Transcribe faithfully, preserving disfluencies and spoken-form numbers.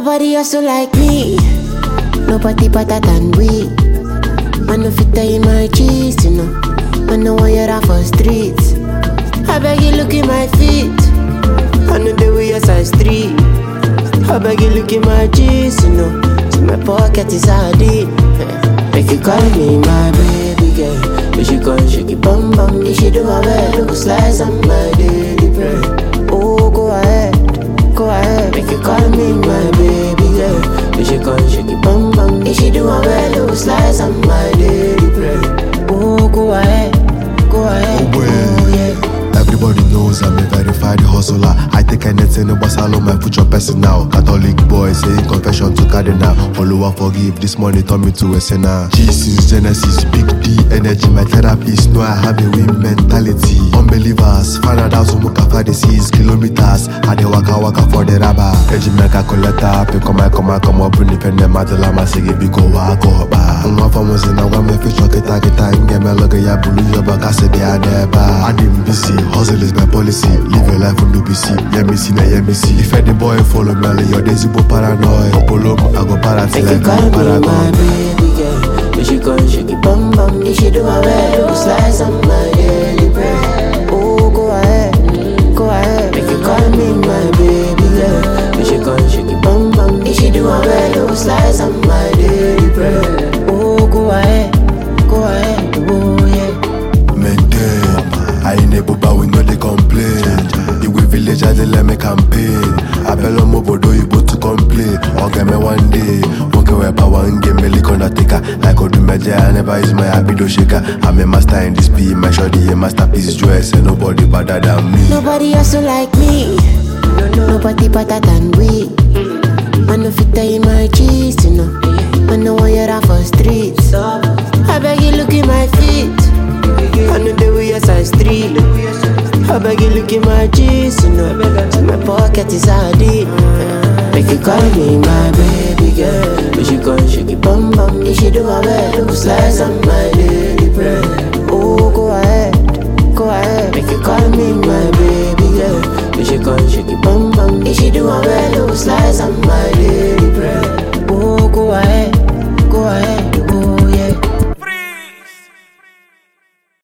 Nobody also like me. Nobody better than we. I know fit tell you my cheese, you know. I know why you're out for streets. I beg you look at my feet. I know the way you're size three. I beg you look at my cheese, you know. So my pocket is hardy. Make you call me my baby girl. You should come shake it bum bum. You should do my bed, look slice on my daily bread. Oh, go ahead, go ahead. Make you call me my baby girl. You should come shake it bum bum. You should do my bed, look slice on my daily bread. Oh, go ahead, go ahead. Oh, oh yeah. Everybody knows I'm a verified hustler. I take anything in Basalo, my future personal. Catholic boy saying confession to Cardinal. Oluwa forgive, this money turn me to a sinner. G since Genesis, big D energy. My therapist know I have a win mentality. Unbelievers, find out how to make a disease kilometers. I de waka waka for the rubber. Ejimeka collector, pick on my come come up in the pen. Matalama say give me go waka ba. Unwa famous in a one me fish chocolate kita inge me logo ya bulu ya baka se dia neba. I didn't be see. Hustle is my policy. Live your life on W C. Yeah me see, na yeah me see. If any boy follow me, your days you paranoid. Opolo, I go para till I go paranoid. My baby girl, you should come shake it bum bum. You should do my bed, look slice on my daily bread. Oh, go ahead, go ahead. Make you call me my baby girl. You should come shake it bum bum. You should do my bed, look slice on my daily bread. Oh, go ahead, go ahead. Oh yeah. Maintain. I ain't able, but we know they complain. The way village I they let me campaign. I bell on Mobodo, you both to complain. Or get me one day. Won't go up one game, me lick undertaker. Like I do my j, I never use my habido shaker. I'm a master in this P, my shoddy, a masterpiece dress. And nobody better than me. Nobody also like me. Nobody better than we. I know fit tell you my cheese, you know. I know why you're out for streets. I beg you look at my feet. I know the way you're size three. I beg you look at my cheese, you know. So my pocket is hardy. Make you call me my baby girl. You should come shake it bum bum. You should do my bed, look slice on my daily bread. Oh, go ahead, go ahead. Make you call me my baby girl. You should come shake it bum bum. You should do my bed, look slice on my